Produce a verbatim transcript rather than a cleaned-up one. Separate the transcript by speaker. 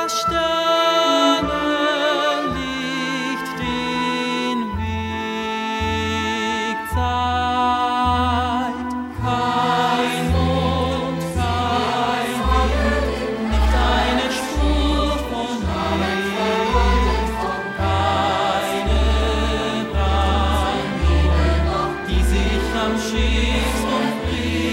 Speaker 1: Sternenlicht den Weg zeigt. Kein Mond, kein Wind, nicht eine Spur von Licht, keine Brandmine, die sich am Schiffsrumpf bricht.